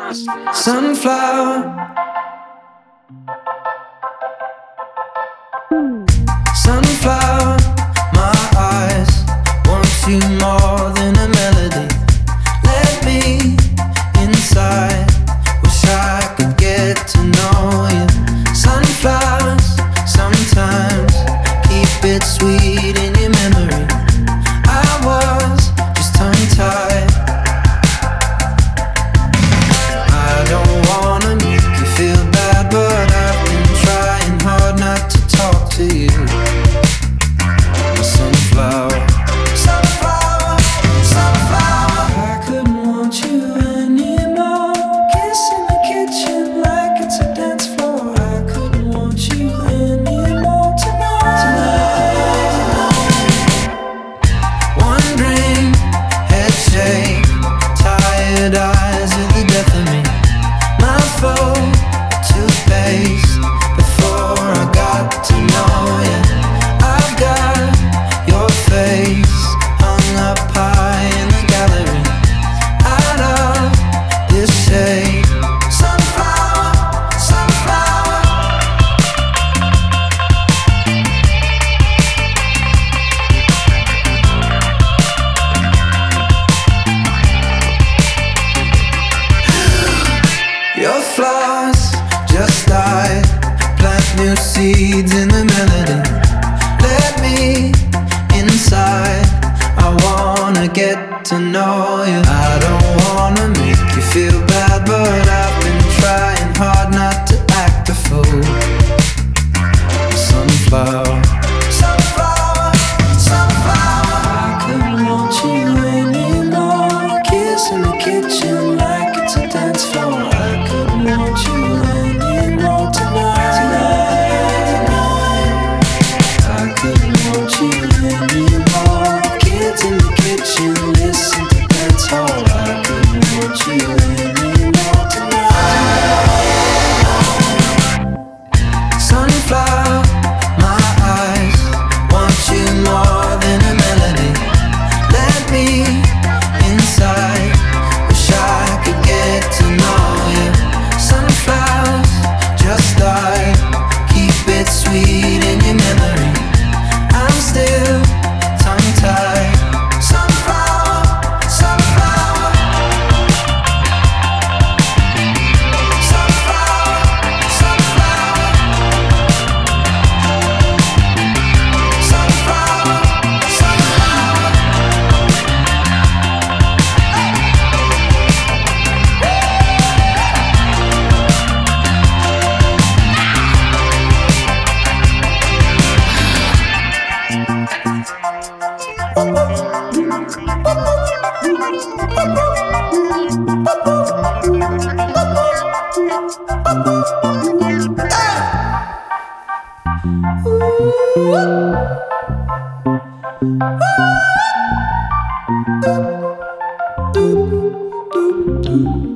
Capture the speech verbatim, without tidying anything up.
Sunflower, sunflower, my eyes want you more than a melody. Let me inside, wish I could get to know you. Sunflowers, sometimes keep it sweet in your memory. I was just tongue-tied. I don't wanna make you feel bad, but I've been trying hard not to talk to you. My sunflower, sunflower, sunflower. I couldn't want you anymore. Kiss in the kitchen like it's a dance floor. I couldn't want you anymore tonight. Tonight. Wondering, head shake, tired eyes are the death of me. My foe, toothpaste, before I got to know you. I've got your face hung up high in the gallery. Out of this shade, sunflower, sunflower. Your flaws just died. Plant new seeds in the melody. Let me inside. I wanna get to know you. I don't wanna make you feel bad, but I've been trying hard not to act a fool. Sunflower, sunflower, sunflower. I couldn't want you anymore. Kiss in the kitchen like it's a dance floor. I couldn't want you anymore tonight. Tonight. I couldn't want you anymore. Kids in the kitchen listen to dance hall. I couldn't want you anymore tonight. Sunflower, my eyes want you more than a melody. Let me inside, wish I could get to know you. Sunflowers just died, keep it sweet in your memory. I'm still tongue-tied. Sunflower, sunflower, sunflower, sunflower, sunflower, sunflower. Ooh.